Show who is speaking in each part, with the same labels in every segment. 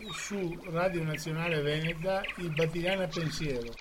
Speaker 1: su Radio Nazionale Veneta il Battigliana Pensiero.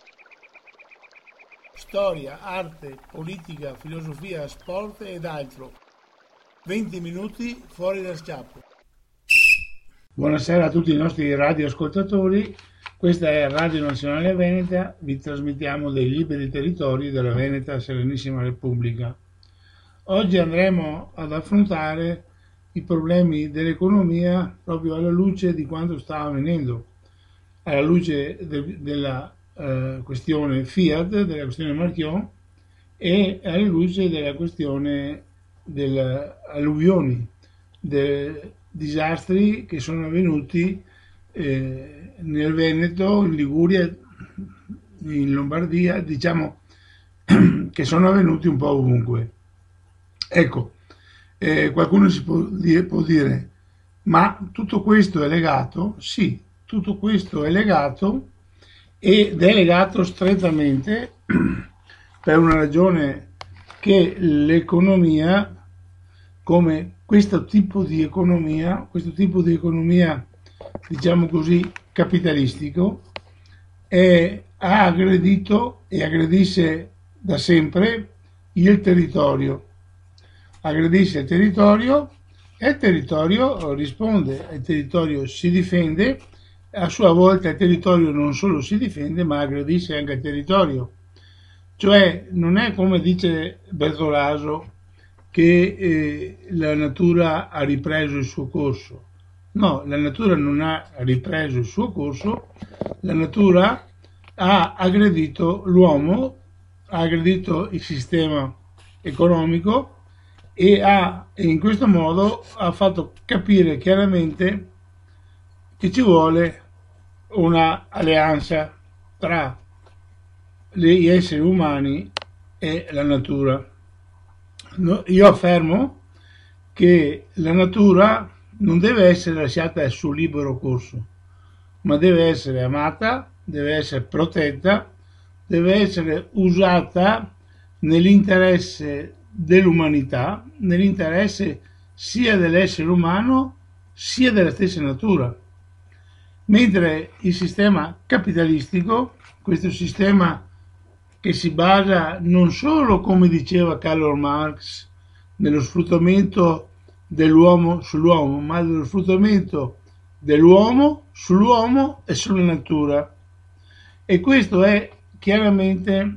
Speaker 1: Storia, arte, politica, filosofia, sport ed altro. 20 minuti fuori dal schiaffo. Buonasera a tutti i nostri radioascoltatori. Questa è Radio Nazionale Veneta, vi trasmettiamo dai liberi territori della Veneta Serenissima Repubblica. Oggi andremo ad affrontare i problemi dell'economia proprio alla luce di quanto sta avvenendo, alla luce della questione Fiat, della questione Marchionne e alla luce della questione delle alluvioni, dei disastri che sono avvenuti nel Veneto, in Liguria, in Lombardia, diciamo che sono avvenuti un po' ovunque. Ecco, qualcuno può dire, ma tutto questo è legato? Sì, tutto questo è legato ed è legato strettamente per una ragione che l'economia, come questo tipo di economia, diciamo così, capitalistico, ha aggredito e aggredisce da sempre il territorio. Aggredisce il territorio e il territorio risponde, il territorio si difende, a sua volta il territorio non solo si difende ma aggredisce anche il territorio. Cioè non è come dice Bertolaso che la natura ha ripreso il suo corso. No, la natura non ha ripreso il suo corso, la natura ha aggredito l'uomo, ha aggredito il sistema economico e in questo modo ha fatto capire chiaramente che ci vuole una alleanza tra gli esseri umani e la natura. Io affermo che la natura non deve essere lasciata al suo libero corso, ma deve essere amata, deve essere protetta, deve essere usata nell'interesse dell'umanità, nell'interesse sia dell'essere umano sia della stessa natura. Mentre il sistema capitalistico, questo sistema che si basa non solo, come diceva Karl Marx, nello sfruttamento dell'uomo sull'uomo, ma dello sfruttamento dell'uomo sull'uomo e sulla natura. E questo è chiaramente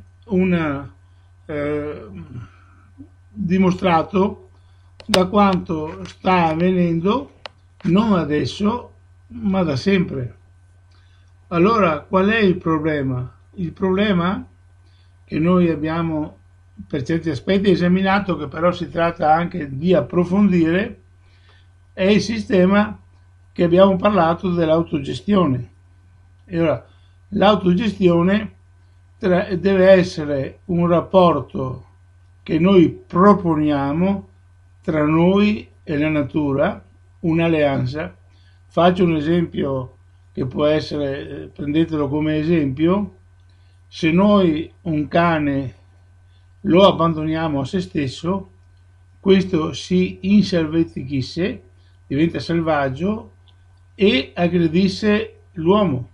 Speaker 1: dimostrato da quanto sta avvenendo non adesso ma da sempre. Allora qual è il problema? Il problema che noi abbiamo per certi aspetti esaminato, che però si tratta anche di approfondire, è il sistema che abbiamo parlato dell'autogestione. E ora l'autogestione deve essere un rapporto che noi proponiamo tra noi e la natura, un'alleanza. Faccio un esempio che può essere, prendetelo come esempio: se noi un cane lo abbandoniamo a se stesso, questo si inselvatichisce, diventa selvaggio e aggredisce l'uomo.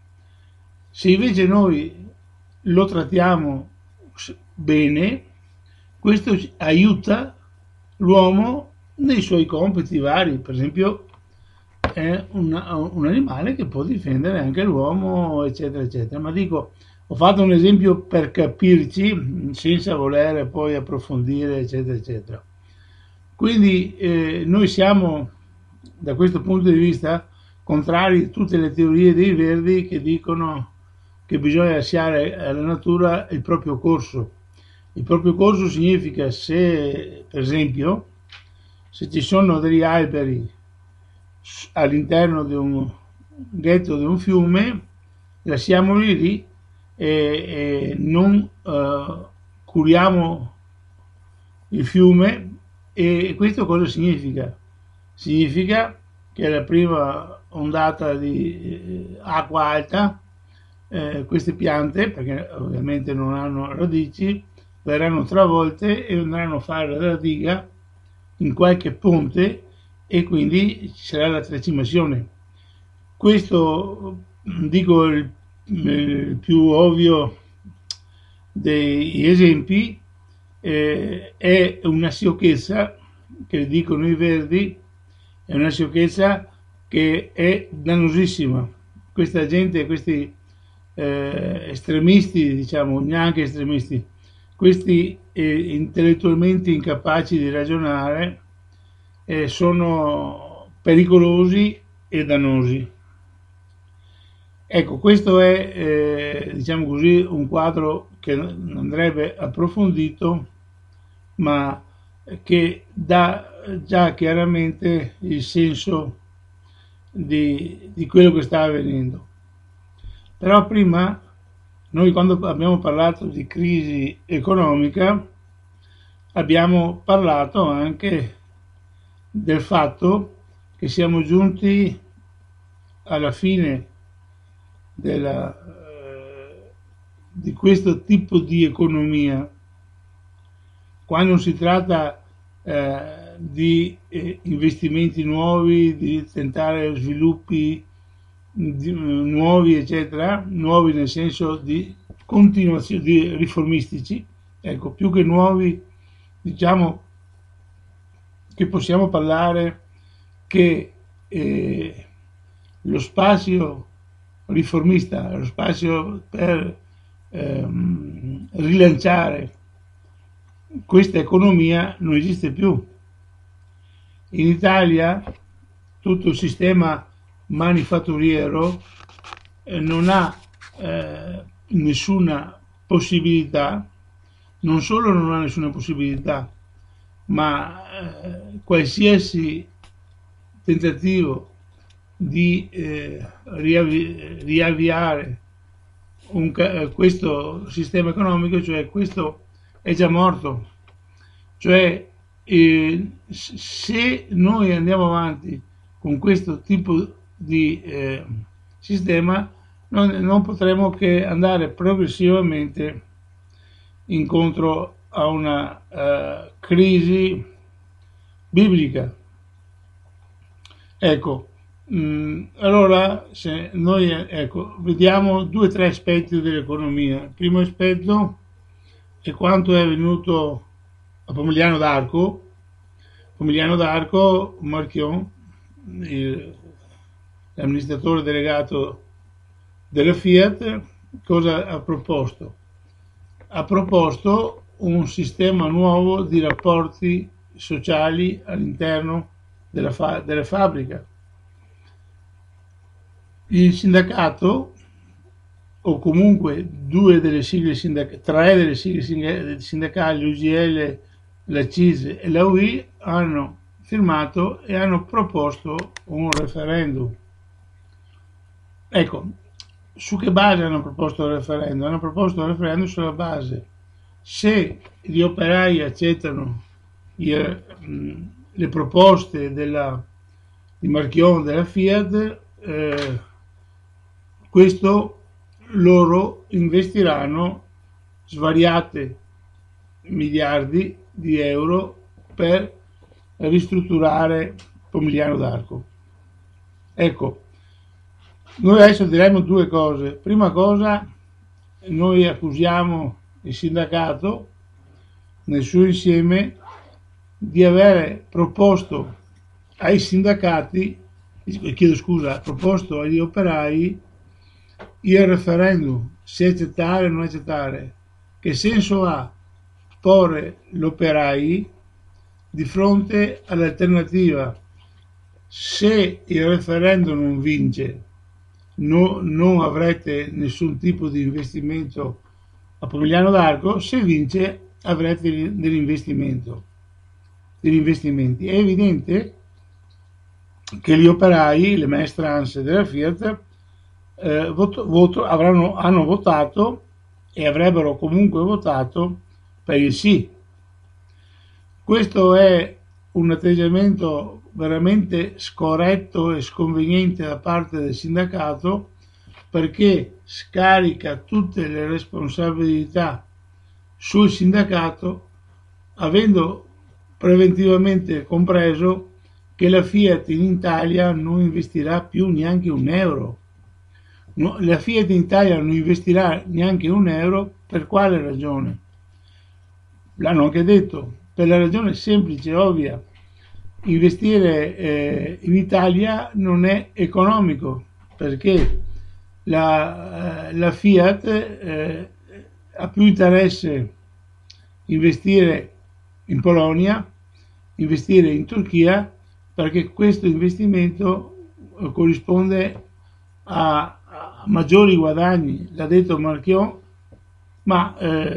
Speaker 1: Se invece noi lo trattiamo bene, questo aiuta l'uomo nei suoi compiti vari. Per esempio è un animale che può difendere anche l'uomo, eccetera eccetera. Ma dico, ho fatto un esempio per capirci senza voler poi approfondire, eccetera eccetera. Quindi noi siamo, da questo punto di vista, contrari a tutte le teorie dei Verdi che dicono che bisogna lasciare alla natura il proprio corso. Il proprio corso significa, se per esempio se ci sono degli alberi all'interno di un ghetto di un fiume, lasciamoli lì e non curiamo il fiume. E questo cosa significa? Significa che la prima ondata di acqua alta, queste piante, perché ovviamente non hanno radici, verranno travolte e andranno a fare la diga in qualche ponte e quindi ci sarà la tracimazione. Questo, dico, il più ovvio degli esempi, è una sciocchezza che dicono i Verdi, è una sciocchezza che è dannosissima. Questa gente, questi estremisti, diciamo, neanche estremisti, questi intellettualmente incapaci di ragionare, sono pericolosi e dannosi. Ecco, questo è, diciamo così, un quadro che andrebbe approfondito, ma che dà già chiaramente il senso di quello che sta avvenendo. Però prima, noi quando abbiamo parlato di crisi economica, abbiamo parlato anche del fatto che siamo giunti alla fine di questo tipo di economia, quando si tratta di investimenti nuovi, di tentare sviluppi nuovi, eccetera, nuovi nel senso di continuazione, di riformistici, ecco, più che nuovi, diciamo che possiamo parlare che lo spazio riformista, lo spazio per rilanciare questa economia non esiste più. In Italia tutto il sistema manifatturiero non ha nessuna possibilità, non solo non ha nessuna possibilità, ma qualsiasi tentativo di riavviare questo sistema economico, cioè questo è già morto. Cioè se noi andiamo avanti con questo tipo di sistema non potremo che andare progressivamente incontro a una crisi biblica. Ecco, allora se noi vediamo 2 o 3 aspetti dell'economia. Il primo aspetto è quanto è avvenuto a Pomigliano d'Arco. Pomigliano d'Arco, Marchion, l'amministratore delegato della Fiat, cosa ha proposto? Ha proposto un sistema nuovo di rapporti sociali all'interno della fabbrica. Il sindacato, o comunque 2 delle sigle tre delle sigle sindacali, l'UGL, la CIS e la UI, hanno firmato e hanno proposto un referendum. Ecco, su che base hanno proposto il referendum? Hanno proposto il referendum sulla base: se gli operai accettano le proposte di Marchion della Fiat, questo loro investiranno svariate miliardi di euro per ristrutturare Pomigliano d'Arco. Ecco, noi adesso diremo 2 cose. Prima cosa, noi accusiamo il sindacato nel suo insieme di avere proposto ai sindacati, chiedo scusa, proposto agli operai il referendum, se accettare o non accettare. Che senso ha porre gli operai di fronte all'alternativa: se il referendum non vince, non avrete nessun tipo di investimento a Pomigliano d'Arco; se vince avrete degli investimenti. È evidente che gli operai, le maestranze della Fiat, hanno votato e avrebbero comunque votato per il sì. Questo è un atteggiamento veramente scorretto e sconveniente da parte del sindacato, perché scarica tutte le responsabilità sul sindacato, avendo preventivamente compreso che la Fiat in Italia non investirà più neanche un euro. No, la Fiat in Italia non investirà neanche un euro, per quale ragione? L'hanno anche detto, per la ragione semplice e ovvia: investire in Italia non è economico, perché la Fiat ha più interesse investire in Polonia, investire in Turchia, perché questo investimento corrisponde a maggiori guadagni. L'ha detto Marchion, ma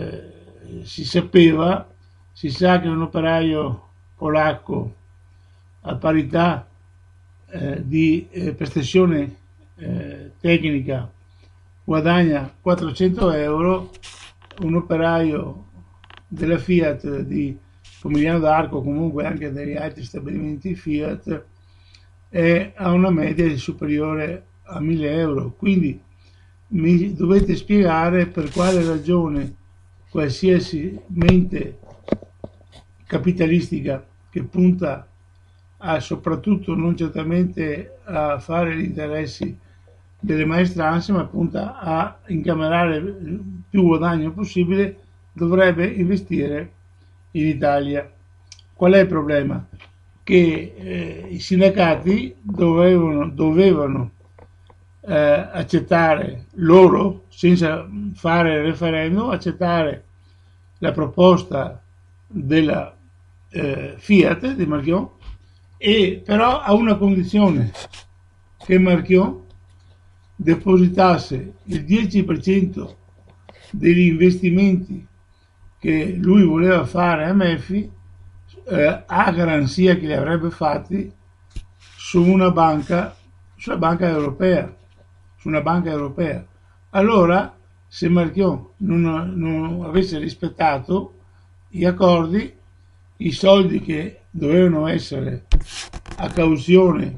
Speaker 1: si sa che un operaio polacco a parità di prestazione tecnica guadagna 400 euro, un operaio della Fiat di Pomigliano d'Arco, comunque anche degli altri stabilimenti Fiat, ha una media superiore a 1000 euro. Quindi mi dovete spiegare per quale ragione qualsiasi mente capitalistica che punta a soprattutto non certamente a fare gli interessi delle maestranze, ma punta a incamerare il più guadagno possibile, dovrebbe investire in Italia. Qual è il problema? Che i sindacati dovevano accettare loro, senza fare referendum, accettare la proposta della Fiat di Marchion, e però a una condizione: che Marchion depositasse il 10% degli investimenti che lui voleva fare a Melfi, a garanzia che li avrebbe fatti su una banca, sulla banca europea, su una banca europea. Allora, se Marchion non avesse rispettato gli accordi, i soldi che dovevano essere a cauzione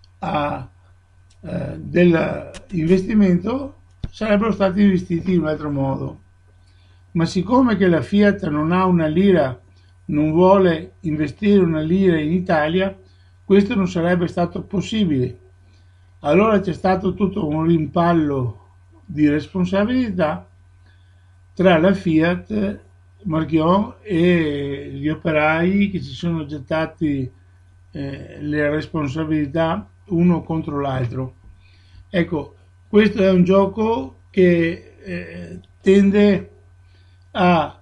Speaker 1: dell'investimento sarebbero stati investiti in un altro modo. Ma siccome che la Fiat non ha una lira, non vuole investire una lira in Italia, questo non sarebbe stato possibile. Allora c'è stato tutto un rimpallo di responsabilità tra la Fiat, Marchion e gli operai, che si sono gettati le responsabilità uno contro l'altro. Ecco, questo è un gioco che tende a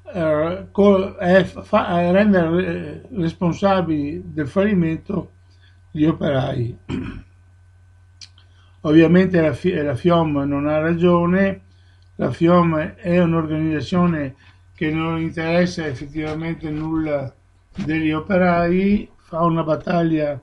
Speaker 1: rendere responsabili del fallimento gli operai. Ovviamente la FIOM non ha ragione, la FIOM è un'organizzazione che non interessa effettivamente nulla degli operai, fa una battaglia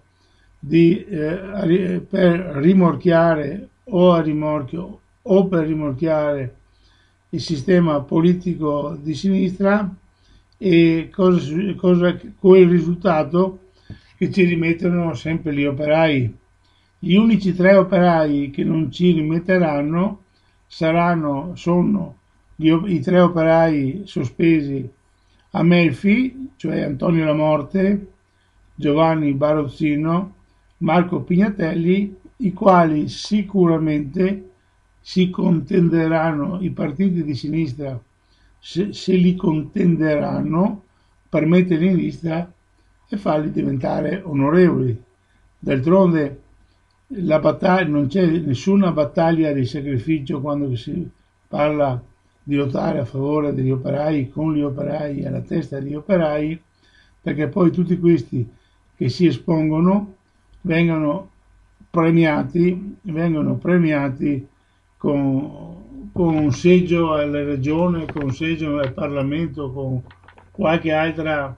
Speaker 1: per rimorchiare o a rimorchio o per rimorchiare il sistema politico di sinistra, e cosa con il risultato che ci rimettono sempre gli operai. Gli unici 3 operai che non ci rimetteranno sono i 3 operai sospesi a Melfi, cioè Antonio Lamorte, Giovanni Barozzino, Marco Pignatelli, i quali sicuramente si contenderanno, i partiti di sinistra se li contenderanno per metterli in lista e farli diventare onorevoli. D'altronde non c'è nessuna battaglia di sacrificio quando si parla di lottare a favore degli operai, con gli operai, alla testa degli operai, perché poi tutti questi che si espongono vengono premiati con un seggio alla regione, con un seggio al Parlamento, con qualche altra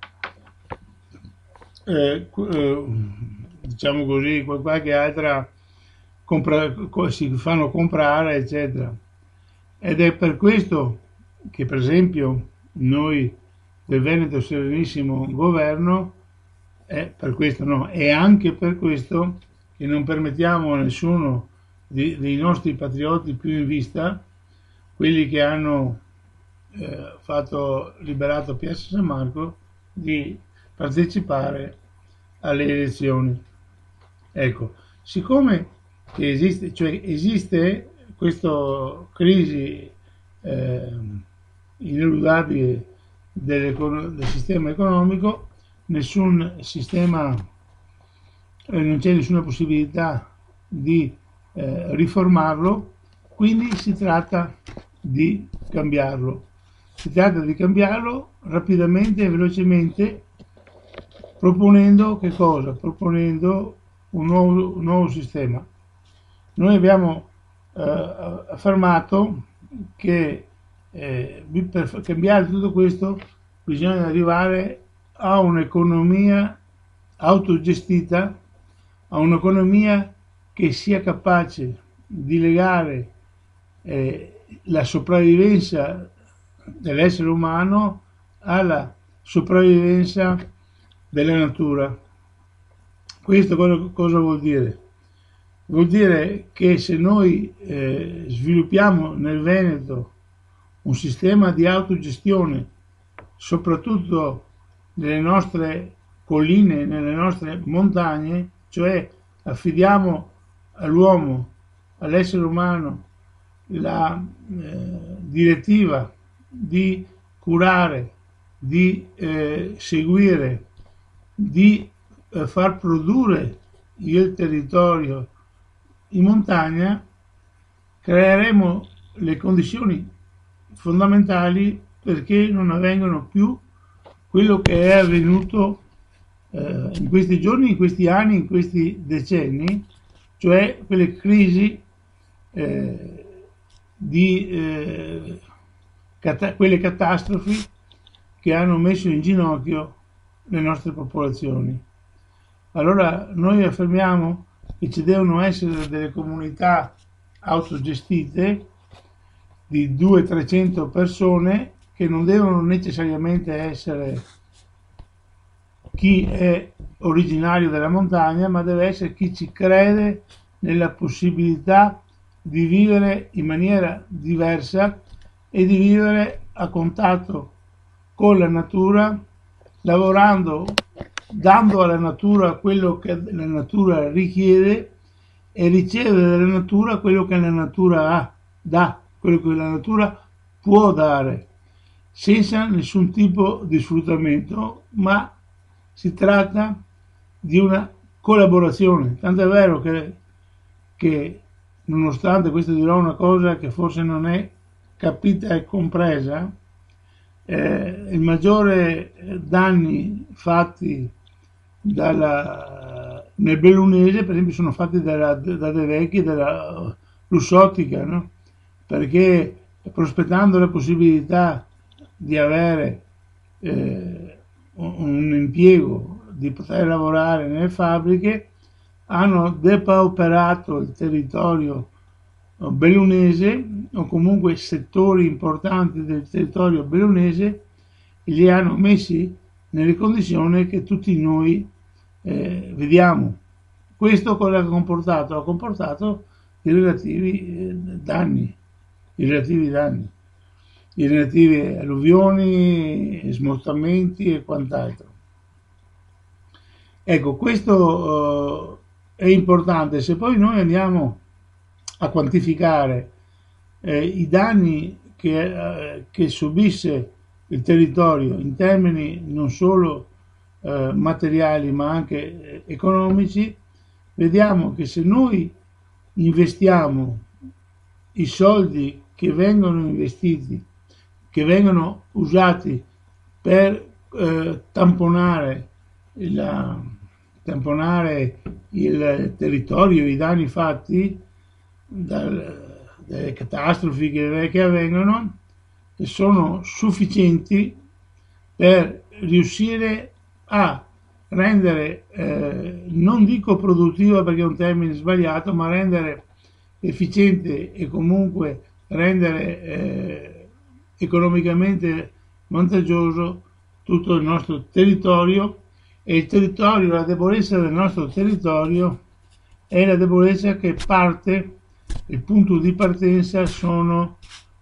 Speaker 1: diciamo così, qualche altra si fanno comprare, eccetera. Ed è per questo che, per esempio, noi del Veneto Serenissimo Governo, è anche per questo che non permettiamo a nessuno dei nostri patrioti più in vista, quelli che hanno liberato Piazza San Marco, di partecipare alle elezioni. Ecco, siccome che esiste questa crisi eh, ineludabile del sistema economico, nessun sistema, non c'è nessuna possibilità di riformarlo, quindi si tratta di cambiarlo. Si tratta di cambiarlo rapidamente e velocemente, proponendo che cosa? Proponendo un nuovo sistema. Noi abbiamo affermato che per cambiare tutto questo bisogna arrivare a un'economia autogestita, a un'economia che sia capace di legare la sopravvivenza dell'essere umano alla sopravvivenza della natura. Questo cosa vuol dire? Vuol dire che se noi sviluppiamo nel Veneto un sistema di autogestione, soprattutto nelle nostre colline, nelle nostre montagne, cioè affidiamo all'uomo, all'essere umano, la direttiva di curare, di seguire, di far produrre il territorio in montagna, creeremo le condizioni fondamentali perché non avvengano più quello che è avvenuto in questi giorni, in questi anni, in questi decenni, cioè quelle crisi quelle catastrofi che hanno messo in ginocchio le nostre popolazioni. Allora noi affermiamo che ci devono essere delle comunità autogestite di 200-300 persone che non devono necessariamente essere chi è originario della montagna, ma deve essere chi ci crede nella possibilità di vivere in maniera diversa e di vivere a contatto con la natura, lavorando, dando alla natura quello che la natura richiede e riceve dalla natura quello che la natura dà, quello che la natura può dare, senza nessun tipo di sfruttamento, ma si tratta di una collaborazione. Tanto è vero che nonostante questo dirò una cosa che forse non è capita e compresa, i maggiori danni fatti nel bellunese, per esempio, sono fatti da De Vecchi, dalla Lussottica, no? Perché prospettando la possibilità di avere un impiego, di poter lavorare nelle fabbriche, hanno depauperato il territorio bellunese o comunque settori importanti del territorio bellunese e li hanno messi nelle condizioni che tutti noi vediamo. Questo cosa ha comportato? Ha comportato i relativi danni, i relativi alluvioni, smottamenti e quant'altro. Ecco, questo è importante. Se poi noi andiamo a quantificare i danni che subisse il territorio in termini non solo materiali ma anche economici, vediamo che se noi investiamo i soldi che vengono investiti, che vengono usati per tamponare il territorio, i danni fatti dalle catastrofi che avvengono, che sono sufficienti per riuscire a rendere, non dico produttiva perché è un termine sbagliato, ma rendere efficiente e comunque rendere economicamente vantaggioso tutto il nostro territorio. E il territorio, la debolezza del nostro territorio è la debolezza che parte, il punto di partenza sono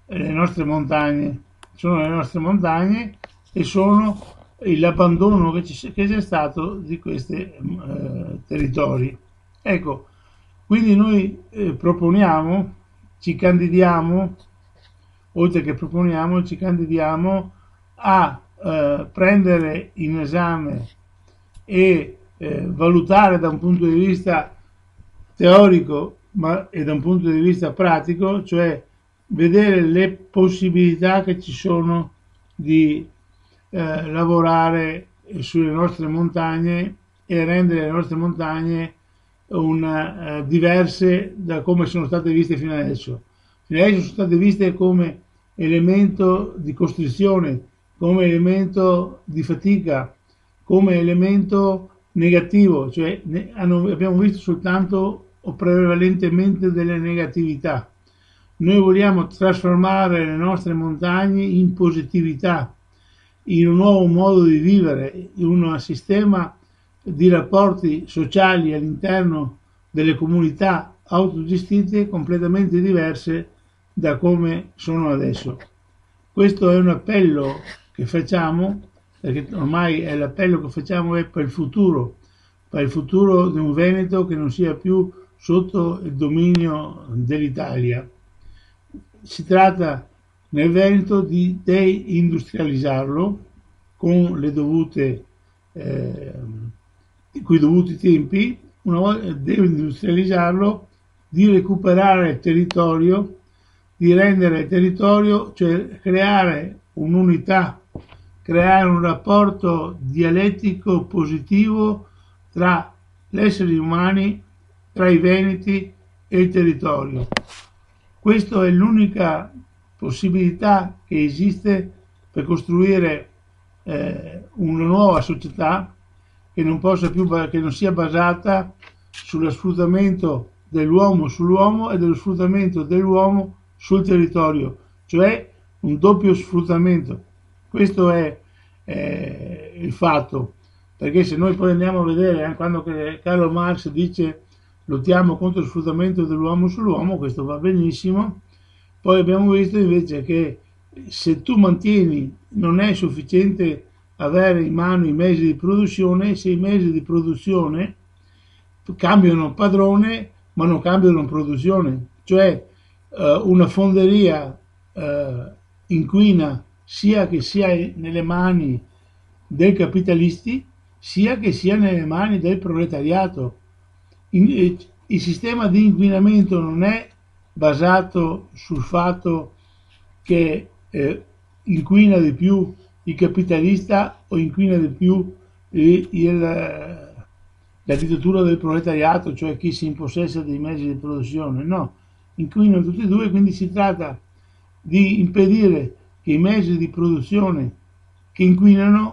Speaker 1: le nostre montagne e sono l'abbandono che c'è stato di questi territori. Ecco, quindi noi proponiamo, ci candidiamo, oltre che proponiamo, ci candidiamo a prendere in esame e valutare da un punto di vista teorico e da un punto di vista pratico, cioè vedere le possibilità che ci sono di lavorare sulle nostre montagne e rendere le nostre montagne diverse da come sono state viste fino adesso. Fino adesso sono state viste come elemento di costrizione, come elemento di fatica, come elemento negativo, cioè abbiamo visto soltanto o prevalentemente delle negatività. Noi vogliamo trasformare le nostre montagne in positività, in un nuovo modo di vivere, in un sistema di rapporti sociali all'interno delle comunità autogestite completamente diverse da come sono adesso. Questo è un appello che facciamo, perché ormai è l'appello che facciamo è per il futuro di un Veneto che non sia più sotto il dominio dell'Italia. Si tratta nel Veneto di deindustrializzarlo con le dovute coi dovuti tempi, una volta deindustrializzarlo, di recuperare il territorio, di rendere il territorio, cioè creare un'unità, creare un rapporto dialettico positivo tra gli esseri umani, tra i veneti e il territorio. Questa è l'unica possibilità che esiste per costruire una nuova società che non sia basata sullo sfruttamento dell'uomo sull'uomo e dello sfruttamento dell'uomo sul territorio, cioè un doppio sfruttamento. Questo è il fatto, perché se noi poi andiamo a vedere quando Karl Marx dice lottiamo contro lo sfruttamento dell'uomo sull'uomo, questo va benissimo. Poi abbiamo visto invece che se tu mantieni, non è sufficiente avere in mano i mezzi di produzione, se i mezzi di produzione cambiano padrone ma non cambiano produzione, cioè una fonderia inquina sia che sia nelle mani dei capitalisti sia che sia nelle mani del proletariato. Il sistema di inquinamento non è basato sul fatto che inquina di più il capitalista o inquina di più la dittatura del proletariato, cioè chi si impossessa dei mezzi di produzione. No, inquinano tutti e due, quindi si tratta di impedire che i mezzi di produzione che inquinano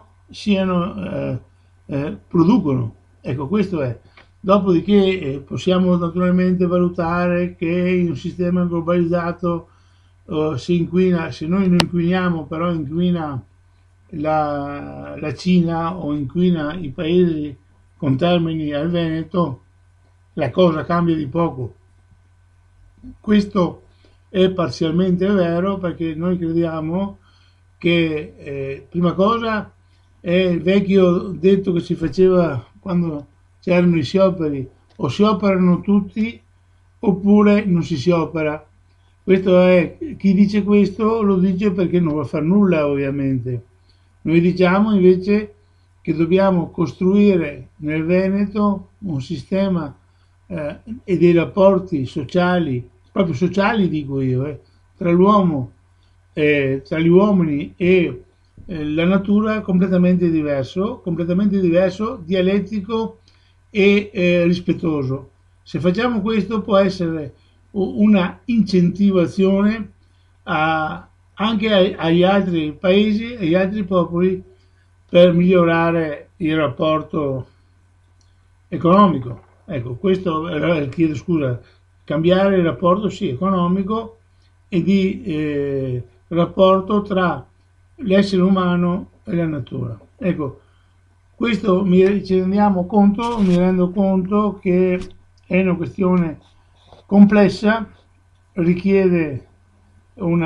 Speaker 1: producono. Ecco, questo è. Dopodiché possiamo naturalmente valutare che in un sistema globalizzato si inquina, se noi non inquiniamo, però inquina la Cina o inquina i paesi contermini al Veneto, la cosa cambia di poco. Questo è parzialmente vero perché noi crediamo che prima cosa è il vecchio detto che si faceva quando c'erano i scioperi: o si operano tutti oppure non si opera. Questo è, chi dice questo lo dice perché non vuole fare nulla, ovviamente. Noi diciamo invece che dobbiamo costruire nel Veneto un sistema e dei rapporti sociali, proprio sociali dico io, tra l'uomo, tra gli uomini e la natura completamente diverso, dialettico e rispettoso. Se facciamo questo può essere una incentivazione anche agli altri paesi e agli altri popoli per migliorare il rapporto economico. Ecco, questo chiedo scusa, cambiare il rapporto sì economico e di rapporto tra l'essere umano e la natura. Ecco, questo mi rendo conto che è una questione complessa, richiede un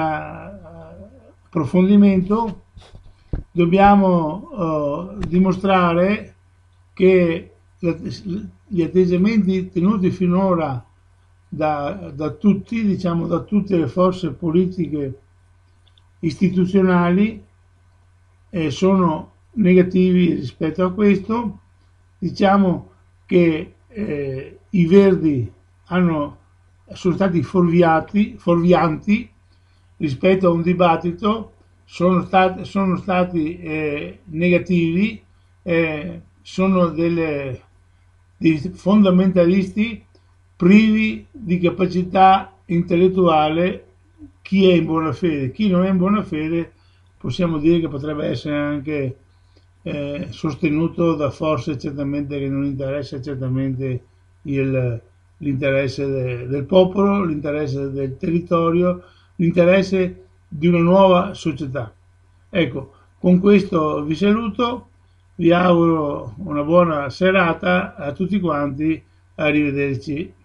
Speaker 1: approfondimento, dobbiamo dimostrare che gli atteggiamenti tenuti finora da tutti, diciamo da tutte le forze politiche istituzionali, sono negativi rispetto a questo. Diciamo che i Verdi sono stati fuorvianti rispetto a un dibattito, sono stati negativi, sono dei fondamentalisti privi di capacità intellettuale. Chi è in buona fede, chi non è in buona fede, possiamo dire che potrebbe essere anche sostenuto da forze certamente che non interessa certamente l'interesse del popolo, l'interesse del territorio, l'interesse di una nuova società. Ecco, con questo vi saluto, vi auguro una buona serata a tutti quanti, arrivederci.